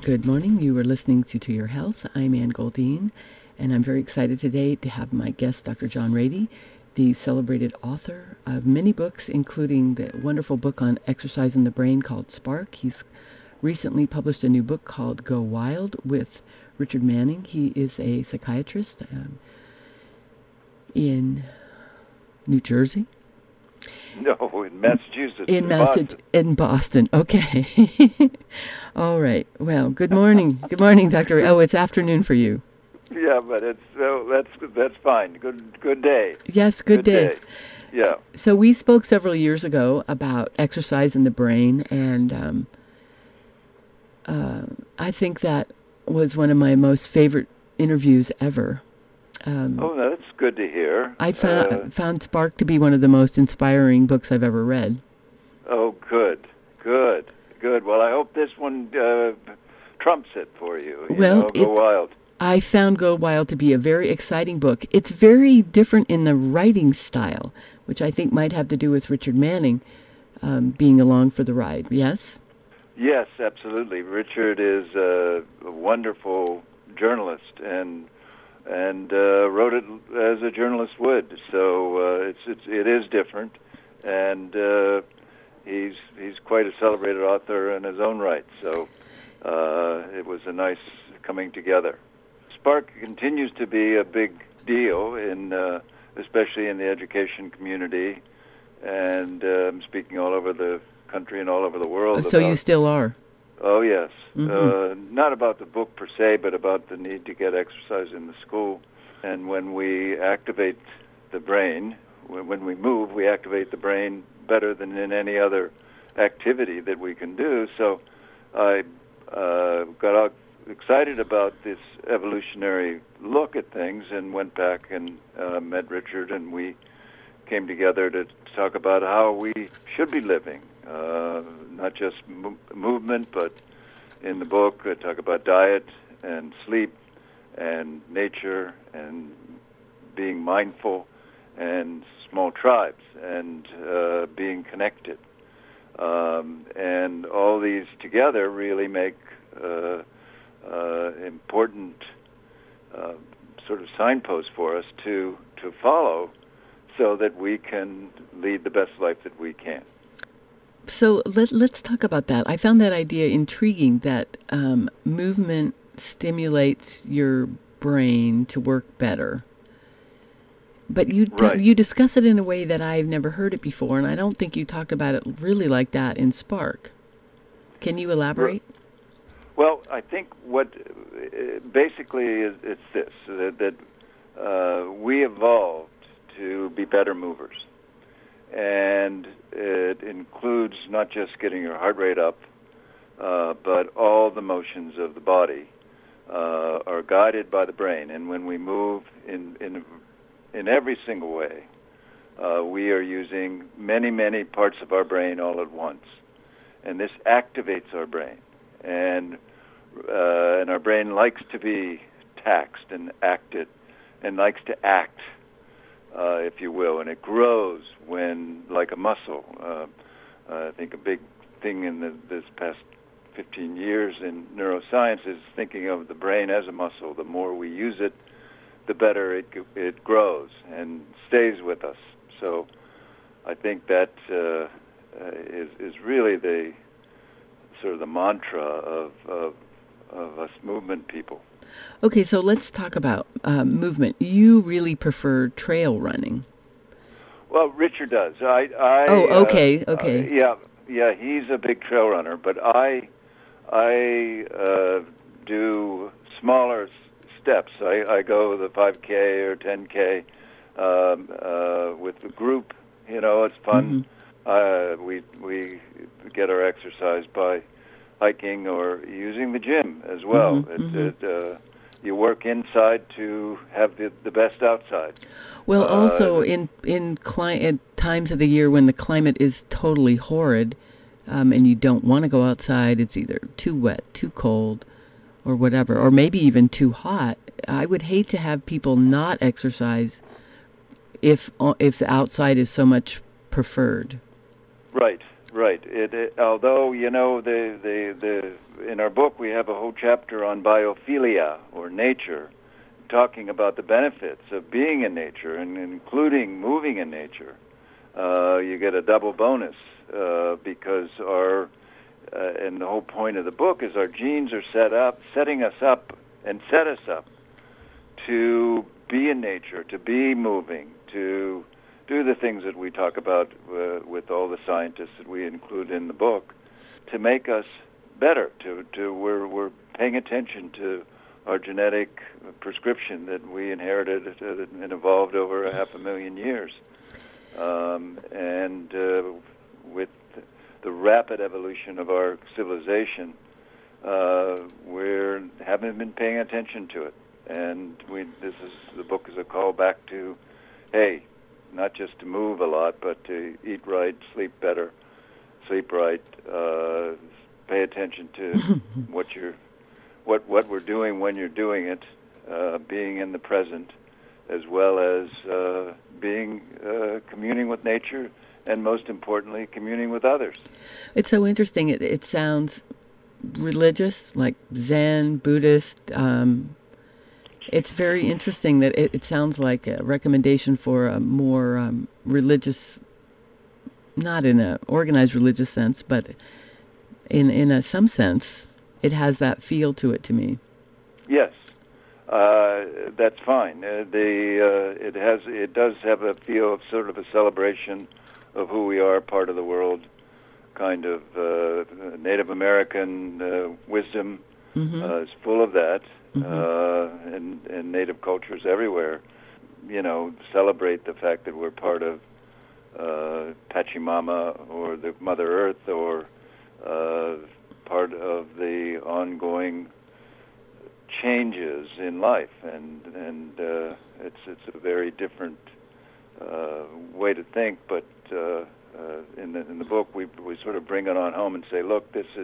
Good morning. You are listening to Your Health. I'm Ann Goldine, and I'm very excited today to have my guest, Dr. John Ratey, the celebrated author of many books, including the wonderful book on exercise in the brain called Spark. He's recently published a new book called Go Wild with Richard Manning. He is a psychiatrist in New Jersey. No, in Massachusetts. In Boston. Okay. All right. Well, good morning. Good morning, Dr. Oh, it's afternoon for you. Yeah, but that's fine. Good day. Yes, good day. Yeah. So we spoke several years ago about exercise in the brain, and I think that was one of my most favorite interviews ever. That's good to hear. I found Spark to be one of the most inspiring books I've ever read. Oh, good. Well, I hope this one trumps it for you. Go Wild. I found Go Wild to be a very exciting book. It's very different in the writing style, which I think might have to do with Richard Manning being along for the ride. Yes? Yes, absolutely. Richard is a wonderful journalist and wrote it as a journalist would. So it is different, and he's quite a celebrated author in his own right. So it was a nice coming together. Spark continues to be a big deal especially in the education community, and I'm speaking all over the country and all over the world. So you still are? Oh, yes. Mm-hmm. Not about the book per se, but about the need to get exercise in the school. And when we activate the brain, when we move, we activate the brain better than in any other activity that we can do. So I got excited about this evolutionary look at things and went back and met Richard, and we came together to talk about how we should be living. Not just movement, but in the book I talk about diet and sleep and nature and being mindful and small tribes and being connected. And all these together really make important sort of signposts for us to follow so that we can lead the best life that we can. So let's talk about that. I found that idea intriguing, that movement stimulates your brain to work better. But you discuss it in a way that I've never heard it before, and I don't think you talked about it really like that in Spark. Can you elaborate? Well, I think what basically it's this, that we evolved to be better movers. And it includes not just getting your heart rate up, but all the motions of the body are guided by the brain. And when we move in every single way, we are using many parts of our brain all at once. And this activates our brain. And our brain likes to be taxed and acted and likes to act, if you will, and it grows when, like a muscle. I think a big thing in this past 15 years in neuroscience is thinking of the brain as a muscle. The more we use it, the better it grows and stays with us. So I think that is really the sort of the mantra of us movement people. Okay, so let's talk about movement. You really prefer trail running. Well, Richard does. Okay. Yeah, he's a big trail runner, but I do smaller steps. I go the 5K or 10K with the group. It's fun. Mm-hmm. We get our exercise by hiking or using the gym as well. Mm-hmm. You work inside to have the best outside. Well, also in times of the year when the climate is totally horrid, and you don't want to go outside, it's either too wet, too cold, or whatever, or maybe even too hot. I would hate to have people not exercise if the outside is so much preferred. Right. Right. Although in our book we have a whole chapter on biophilia or nature, talking about the benefits of being in nature and including moving in nature. You get a double bonus because and the whole point of the book is our genes are setting us up to be in nature, to be moving, to do the things that we talk about with all the scientists that we include in the book, to make us better. We're paying attention to our genetic prescription that we inherited and evolved over 500,000 years, and with the rapid evolution of our civilization, we haven't been paying attention to it. And the book is a call back to, hey, not just to move a lot, but to eat right, sleep better, sleep right, pay attention to what we're doing when you're doing it, being in the present, as well as communing with nature, and most importantly, communing with others. It's so interesting. It sounds religious, like Zen, Buddhist. It's very interesting that it sounds like a recommendation for a more religious, not in an organized religious sense, but in some sense, it has that feel to it to me. Yes, that's fine. It does have a feel of sort of a celebration of who we are, part of the world, kind of Native American wisdom is full of that. And native cultures everywhere, celebrate the fact that we're part of Pachamama or the Mother Earth, or part of the ongoing changes in life, and it's a very different way to think. But in the book, we sort of bring it on home and say, look, this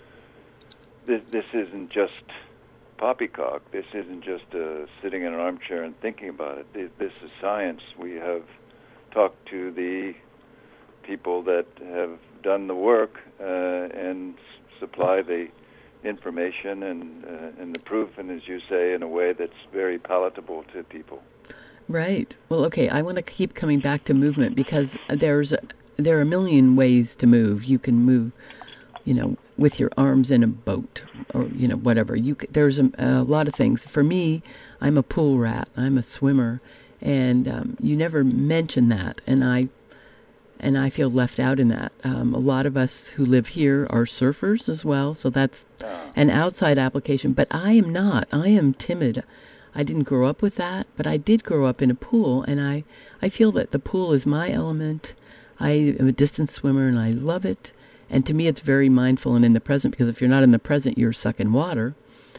isn't just poppycock. This isn't just sitting in an armchair and thinking about it. This is science. We have talked to the people that have done the work and supply the information and the proof, and as you say, in a way that's very palatable to people. Right. Well, okay, I want to keep coming back to movement, because there are a million ways to move. You can move, with your arms in a boat, or whatever. There's a lot of things. For me, I'm a pool rat. I'm a swimmer, and you never mention that, and I feel left out in that. A lot of us who live here are surfers as well, so that's an outside application. But I am not. I am timid. I didn't grow up with that, but I did grow up in a pool, and I feel that the pool is my element. I am a distance swimmer, and I love it. And to me, it's very mindful and in the present, because if you're not in the present, you're sucking water,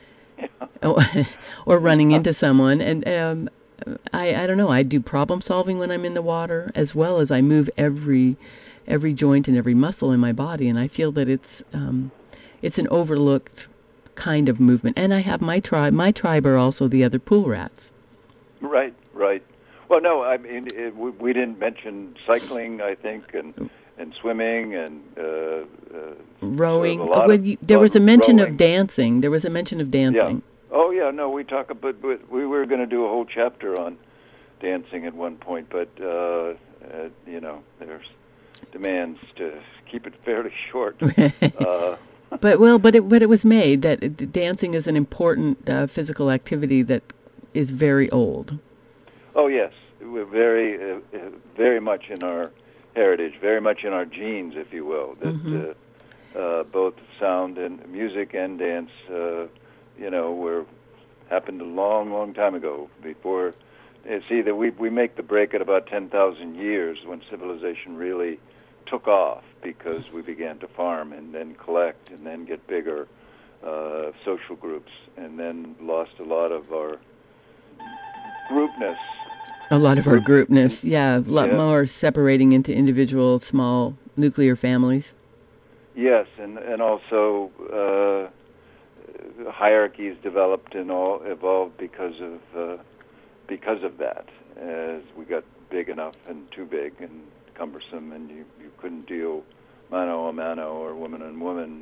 or running into someone. And I don't know. I do problem solving when I'm in the water, as well as I move every joint and every muscle in my body. And I feel that it's an overlooked kind of movement. And I have my tribe. My tribe are also the other pool rats. Right. Well, no, I mean, we didn't mention cycling, I think, and swimming and rowing. There was a mention of dancing. Yeah. Oh, yeah. No, we talk about. We were going to do a whole chapter on dancing at one point, but there's demands to keep it fairly short. But it was made that dancing is an important physical activity that is very old. Oh yes, we're very much in our heritage, very much in our genes, if you will. That both sound and music and dance, happened a long, long time ago. Before, see that we make the break at about 10,000 years when civilization really took off, because we began to farm and then collect and then get bigger social groups, and then lost a lot of our groupness. Yeah, a lot more separating into individual small nuclear families. Yes, and also hierarchies developed and all evolved because of that. As we got big enough and too big and cumbersome, and you couldn't deal mano a mano or woman on woman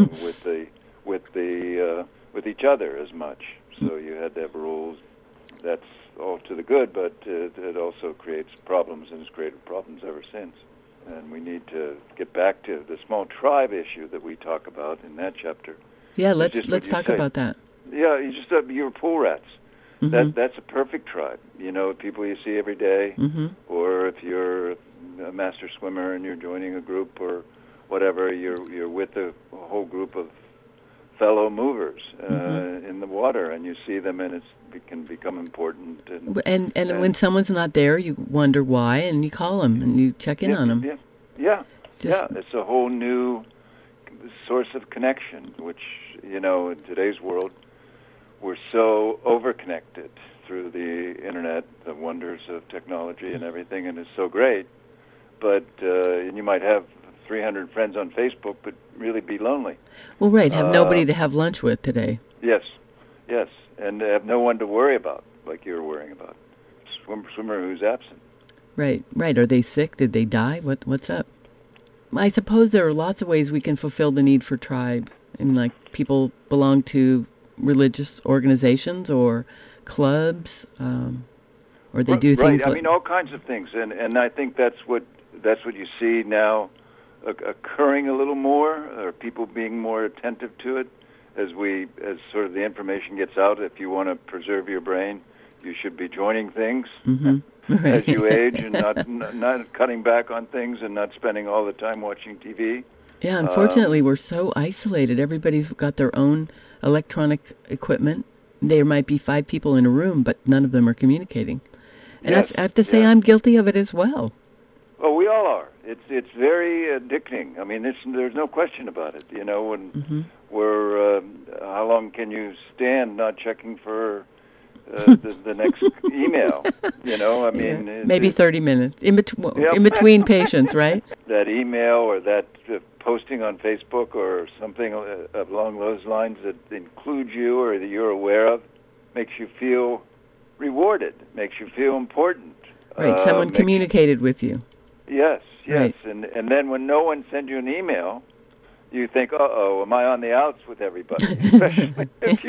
with each other as much. So you had to have rules. That's all to the good, but it also creates problems and has created problems ever since. And we need to get back to the small tribe issue that we talk about in that chapter. Yeah, let's talk about that. Yeah, you're pool rats. That's a perfect tribe. You know, people you see every day, or if you're a master swimmer and you're joining a group or whatever, you're with a whole group of fellow movers in the water, and you see them, and it can become important. And when someone's not there, you wonder why, and you call them and you check in on them. Yeah. It's a whole new source of connection, which, you know, in today's world, we're so over-connected through the internet, the wonders of technology and everything, and it's so great. But and you might have 300 friends on Facebook, but really be lonely. Well, right, have nobody to have lunch with today. Yes, and have no one to worry about, like you're worrying about. Swimmer who's absent. Right. Are they sick? Did they die? What's up? I suppose there are lots of ways we can fulfill the need for tribe. And like people belong to religious organizations or clubs, or they do things. Right. I mean, all kinds of things, and I think that's what you see now occurring a little more, or people being more attentive to it as sort of the information gets out. If you want to preserve your brain, you should be joining things as you age, and not cutting back on things, and not spending all the time watching TV. Yeah, unfortunately, we're so isolated. Everybody's got their own electronic equipment. There might be 5 people in a room, but none of them are communicating. And I have to say, I'm guilty of it as well. Well, we all are. It's very addicting. I mean, there's no question about it. You know, when we're how long can you stand not checking for the next email? You know, I mean, maybe 30 minutes in between patients, right? That email or that posting on Facebook or something along those lines that includes you or that you're aware of makes you feel rewarded, makes you feel important. Right, someone communicated with you. Yes. Right. And then when no one sends you an email, you think, uh-oh, am I on the outs with everybody? Especially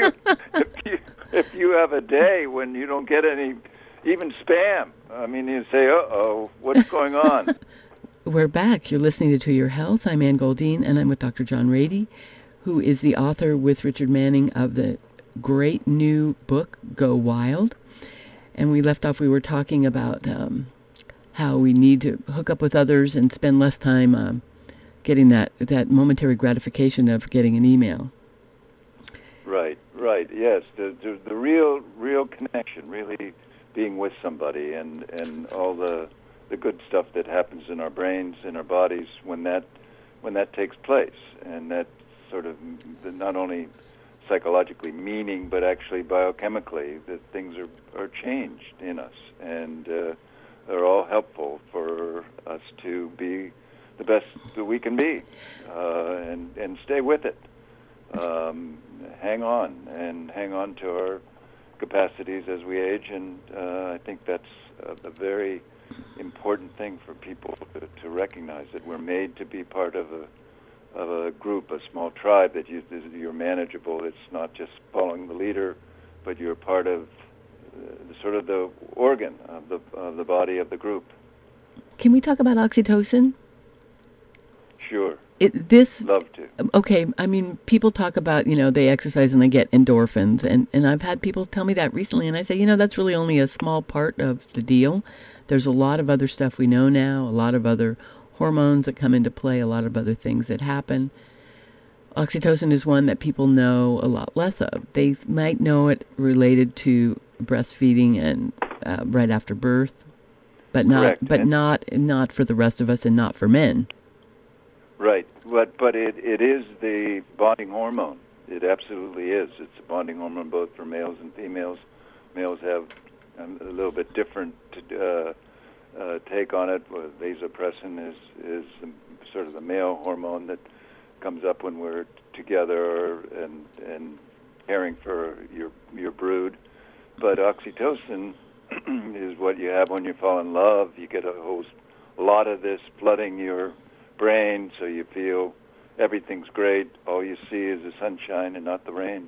if you have a day when you don't get any, even spam. I mean, you say, uh-oh, what's going on? We're back. You're listening to Your Health. I'm Ann Goldine, and I'm with Dr. John Rady, who is the author with Richard Manning of the great new book, Go Wild. And we left off, we were talking about how we need to hook up with others and spend less time getting that momentary gratification of getting an email. Right. Yes, the real connection, really being with somebody, and all the good stuff that happens in our brains, in our bodies when that takes place, and that sort of not only psychologically meaning, but actually biochemically, that things are changed in us, and they're all helpful for us to be the best that we can be, and stay with it. Hang on to our capacities as we age, and I think that's a very important thing for people to recognize, that we're made to be part of a group, a small tribe, that you're manageable. It's not just following the leader, but you're part of sort of the organ of the body of the group. Can we talk about oxytocin? Sure. Love to. Okay, I mean, people talk about, they exercise and they get endorphins, and I've had people tell me that recently, and I say, that's really only a small part of the deal. There's a lot of other stuff we know now, a lot of other hormones that come into play, a lot of other things that happen. Oxytocin is one that people know a lot less of. They might know it related to breastfeeding and right after birth, but not for the rest of us, and not for men. Right, but it is the bonding hormone. It absolutely is. It's a bonding hormone both for males and females. Males have a little bit different take on it. Vasopressin is sort of the male hormone that comes up when we're together and caring for your brood. But oxytocin is what you have when you fall in love. You get a lot of this flooding your brain, so you feel everything's great. All you see is the sunshine and not the rain.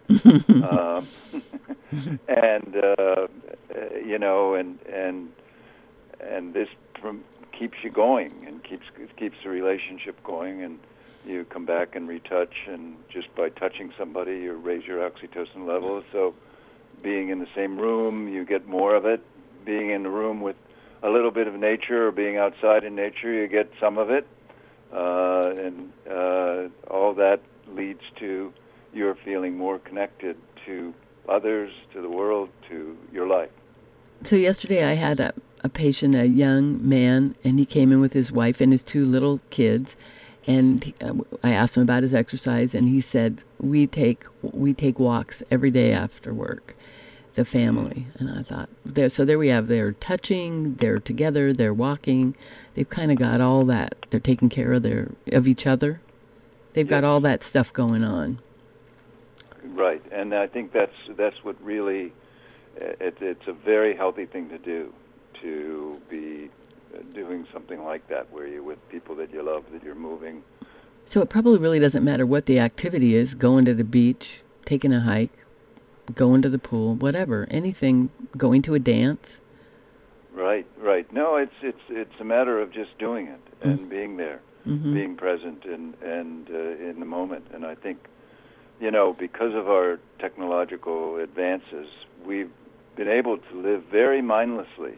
And you know, and this keeps you going and keeps the relationship going, and you come back and retouch, and just by touching somebody, you raise your oxytocin levels. So being in the same room, you get more of it. Being in the room with a little bit of nature, or being outside in nature, you get some of it. And all that leads to your feeling more connected to others, to the world, to your life. So yesterday I had a patient, a young man, and he came in with his wife and his two little kids. And I asked him about his exercise, and he said, we take walks every day after work, the family. And I thought, there we have, they're touching, they're together, they're walking. They've kind of got all that. They're taking care of each other. They've got all that stuff going on. Right, and I think that's what really, it's a very healthy thing to do, to be doing something like that, where you're with people that you love, that you're moving. So it probably really doesn't matter what the activity is, going to the beach, taking a hike, going to the pool, whatever, anything, going to a dance. Right. No, it's a matter of just doing it and being there, being present and in the moment. And I think, you know, because of our technological advances, we've been able to live very mindlessly.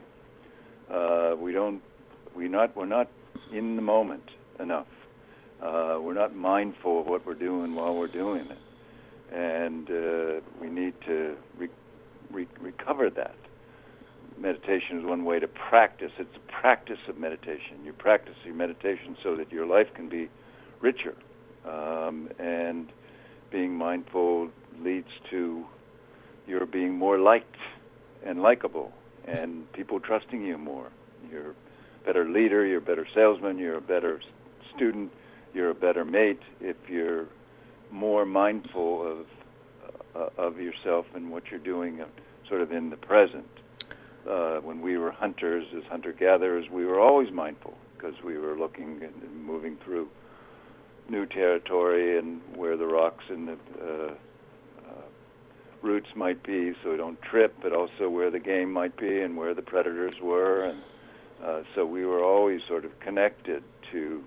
We're not in the moment enough. We're not mindful of what we're doing while we're doing it, and we need to recover that. Meditation is one way to practice. It's a practice of meditation. You practice your meditation so that your life can be richer, and being mindful leads to your being more liked and likable, and people trusting you more. You're a better leader, you're a better salesman, you're a better student, you're a better mate if you're more mindful of yourself and what you're doing, sort of in the present. When we were hunters, as hunter-gatherers, we were always mindful because we were looking and moving through new territory and where the rocks and the roots might be, so we don't trip, but also where the game might be and where the predators were. And so we were always sort of connected to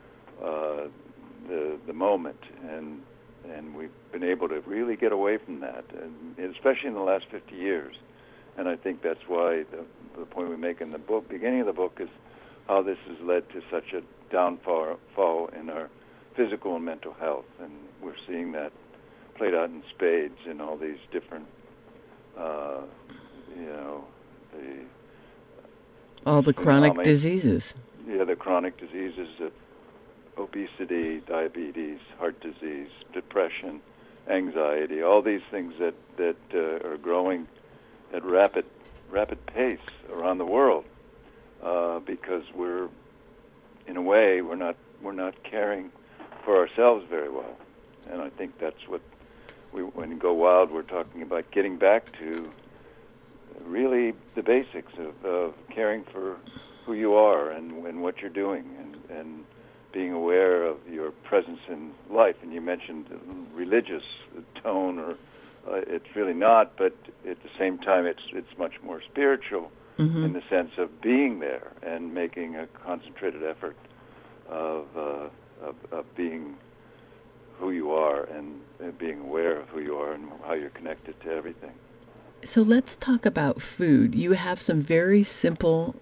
the moment, and we've been able to really get away from that, and especially in the last 50 years. And I think that's why the point we make in the book, beginning of the book, is how this has led to such a downfall in our physical and mental health. And we're seeing that played out in spades in all these different, all the chronic diseases. Yeah, the chronic diseases of obesity, diabetes, heart disease, depression, anxiety, all these things that are growing at rapid pace around the world, because we're, in a way, we're not caring for ourselves very well. And I think that's what when you Go Wild, we're talking about getting back to really the basics of caring for who you are and what you're doing, and being aware of your presence in life. And you mentioned religious tone, or it's really not, but at the same time it's much more spiritual in the sense of being there and making a concentrated effort of being who you are and being aware of who you are and how you're connected to everything. So let's talk about food. You have some very simple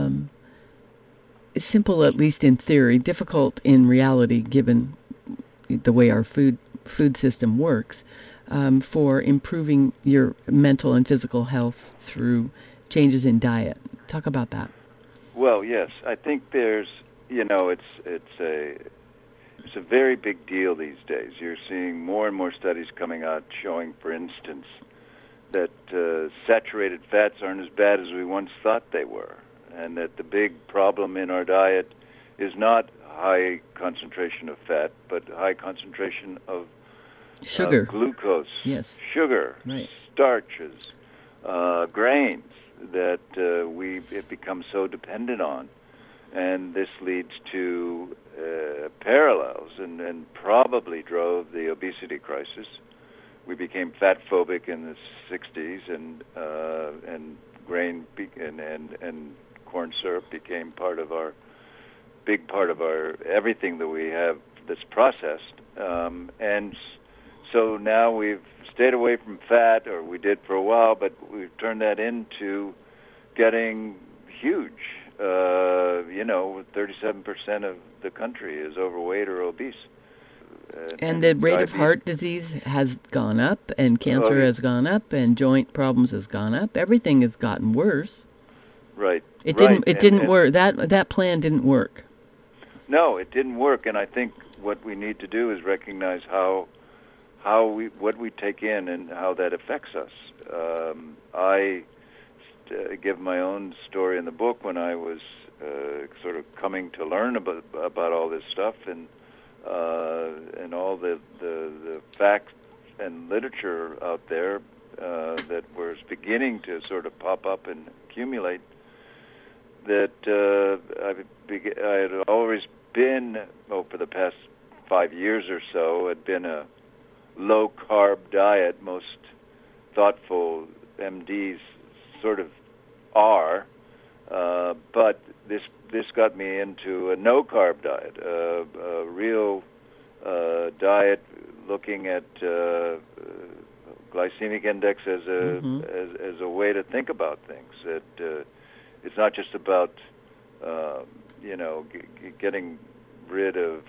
at least in theory, difficult in reality given the way our food system works, for improving your mental and physical health through changes in diet. Talk about that. Well, yes, I think there's, it's a very big deal these days. You're seeing more and more studies coming out showing, for instance, that saturated fats aren't as bad as we once thought they were, and that the big problem in our diet is not high concentration of fat, but high concentration of sugar, glucose, yes, sugar, right, starches, grains that we've become so dependent on. And this leads to parallels and probably drove the obesity crisis. We became fat phobic in the 60s, and grain and corn syrup became big part of our everything that we have that's processed. And so now we've stayed away from fat, or we did for a while, but we've turned that into getting huge. 37% of the country is overweight or obese. And the rate of heart disease has gone up, and cancer has gone up, and joint problems has gone up. Everything has gotten worse. Right. It didn't work. That plan didn't work. No, it didn't work. And I think what we need to do is recognize what we take in and how that affects us. I give my own story in the book when I was sort of coming to learn about all this stuff and all the facts and literature out there that was beginning to sort of pop up and accumulate. That I had always been, for the past 5 years or so, had been a low-carb diet. Most thoughtful MDs sort of are, but this got me into a no-carb diet, a real diet looking at glycemic index as a way to think about things. That it's not just about getting rid of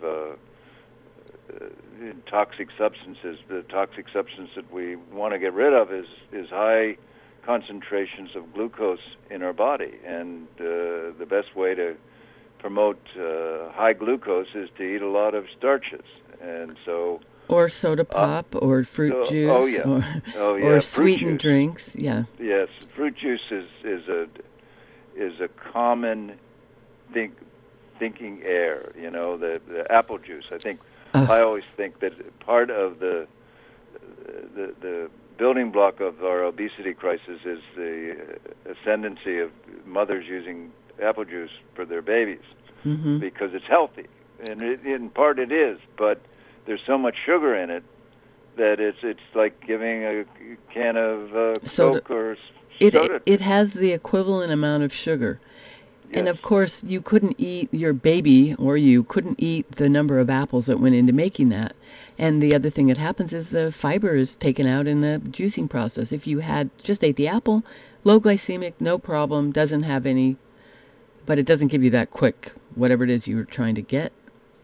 toxic substances. The toxic substance that we want to get rid of is high concentrations of glucose in our body, and the best way to promote high glucose is to eat a lot of starches, and so or soda pop or fruit juice or sweetened drinks. Yeah. Yes, fruit juice is a common thinking error. The apple juice. I always think that part of the building block of our obesity crisis is the ascendancy of mothers using apple juice for their babies because it's healthy, and in part it is, but there's so much sugar in it that it's like giving a can of Coke or soda. It has the equivalent amount of sugar. Yes. And of course, you couldn't eat your baby, or you couldn't eat the number of apples that went into making that. And the other thing that happens is the fiber is taken out in the juicing process. If you had just ate the apple, low glycemic, no problem, doesn't have any, but it doesn't give you that quick, whatever it is you were trying to get.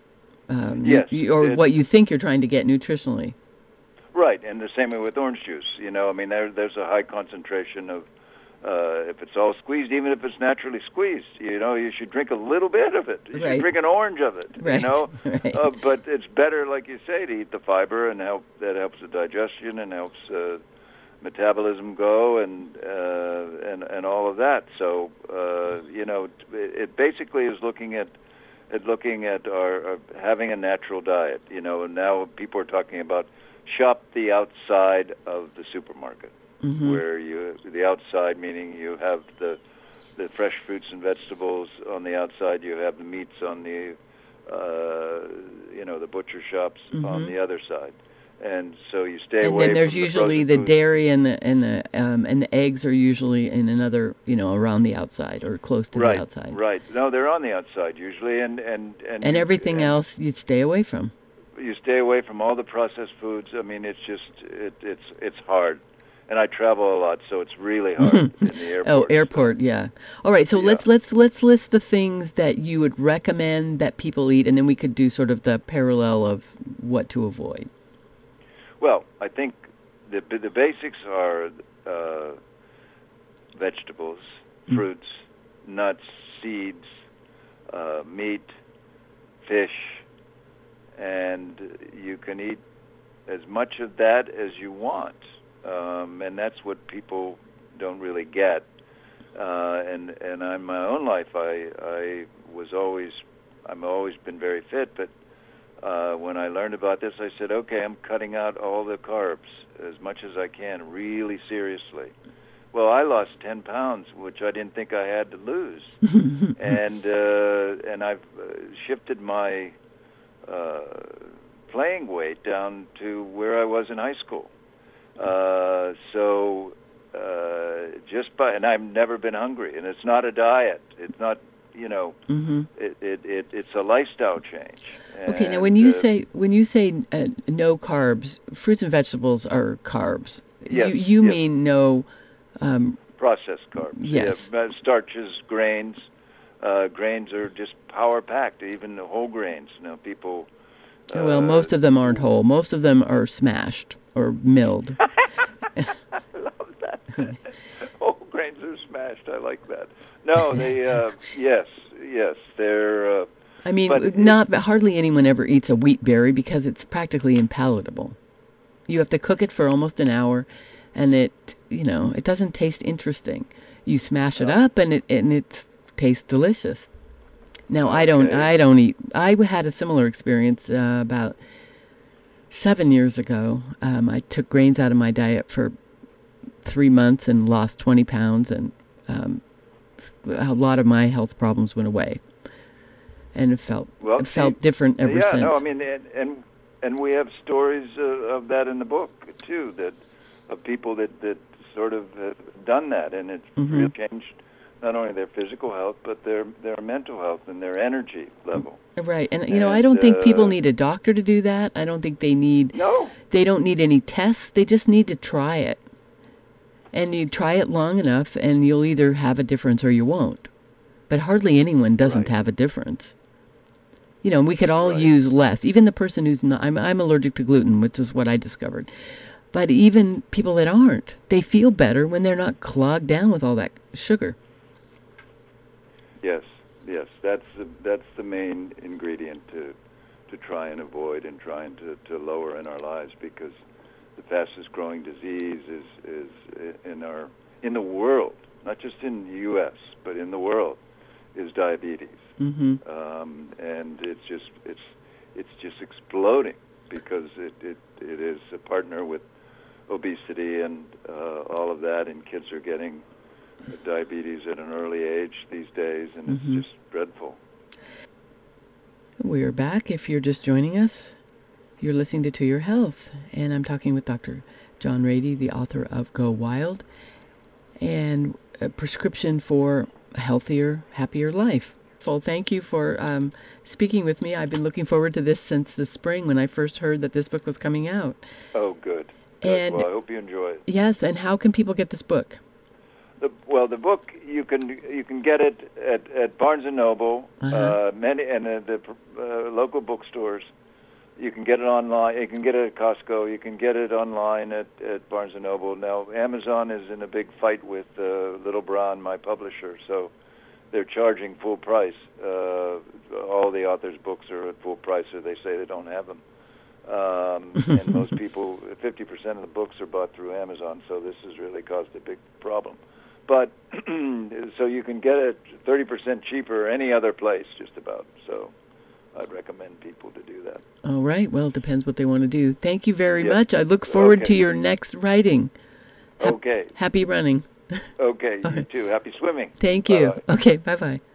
What you think you're trying to get nutritionally. Right, and the same way with orange juice. There's a high concentration of, if it's all squeezed, even if it's naturally squeezed, you should drink a little bit of it. You should drink an orange of it, right. Right. But it's better, like you say, to eat the fiber, and that helps the digestion and helps metabolism go and all of that. So, it basically is looking at our having a natural diet. And now people are talking about shop the outside of the supermarket. Where the outside meaning you have the fresh fruits and vegetables on the outside, you have the meats on the the butcher shops on the other side, and so you stay away. And then there's from usually the dairy and the eggs are usually in another around the outside or close to the outside. Right. No, they're on the outside usually, and everything else you stay away from. You stay away from all the processed foods. I mean, it's just it's hard. And I travel a lot, so it's really hard in the airport. Oh, airport, yeah. All right, so let's list the things that you would recommend that people eat, and then we could do sort of the parallel of what to avoid. Well, I think the basics are vegetables, fruits, nuts, seeds, meat, fish, and you can eat as much of that as you want. And that's what people don't really get. And in my own life, I've always been very fit. But when I learned about this, I said, okay, I'm cutting out all the carbs as much as I can, really seriously. Well, I lost 10 pounds, which I didn't think I had to lose, and I've shifted my playing weight down to where I was in high school. And I've never been hungry, and it's not a diet. It's not, it's a lifestyle change. Okay, now when you say no carbs, fruits and vegetables are carbs. Yes, you mean no processed carbs. Yes, starches, grains. Grains are just power packed. Even the whole grains. People. Well, most of them aren't whole. Most of them are smashed or milled. I love that. Whole grains are smashed. I like that. No, they. Yes, they're. I mean, hardly anyone ever eats a wheat berry because it's practically impalatable. You have to cook it for almost an hour, and it doesn't taste interesting. You smash it up, and it tastes delicious. Now, I don't eat. I had a similar experience about 7 years ago. I took grains out of my diet for 3 months and lost 20 pounds, and a lot of my health problems went away. And it felt different ever since. Yeah, no, I mean, and we have stories of that in the book too, of people that sort of have done that, and it's really changed not only their physical health but their mental health and their energy level. Right, and I don't think people need a doctor to do that. I don't think they need. No. They don't need any tests. They just need to try it, and you try it long enough, and you'll either have a difference or you won't. But hardly anyone doesn't have a difference. We could all use less. Even the person who's not, I'm allergic to gluten, which is what I discovered. But even people that aren't, they feel better when they're not clogged down with all that sugar. Yes, that's the main ingredient to try and avoid and trying to lower in our lives, because the fastest growing disease is in the world, not just in the U.S. but in the world, is diabetes. And it's just exploding because it is a partner with obesity and all of that, and kids are getting diabetes at an early age these days, and it's just dreadful. We're back. If you're just joining us, you're listening to Your Health, and I'm talking with Dr. John Ratey, the author of Go Wild, and a prescription for a healthier, happier life. Well, thank you for speaking with me. I've been looking forward to this since the spring when I first heard that this book was coming out. Oh, good. And well, I hope you enjoy it. Yes, and how can people get this book? The book, you can get it at Barnes & Noble, many and the local bookstores. You can get it online. You can get it at Costco. You can get it online at Barnes & Noble. Now, Amazon is in a big fight with Little Brown, my publisher, so they're charging full price. All the authors' books are at full price, or they say they don't have them. And most people, 50% of the books are bought through Amazon, so this has really caused a big problem. But so you can get it 30% cheaper any other place, just about. So I'd recommend people to do that. All right. Well, it depends what they want to do. Thank you very much. I look forward to your next writing. Okay. Happy running. Okay. You too. Happy swimming. Thank you. Bye-bye. Okay. Bye-bye.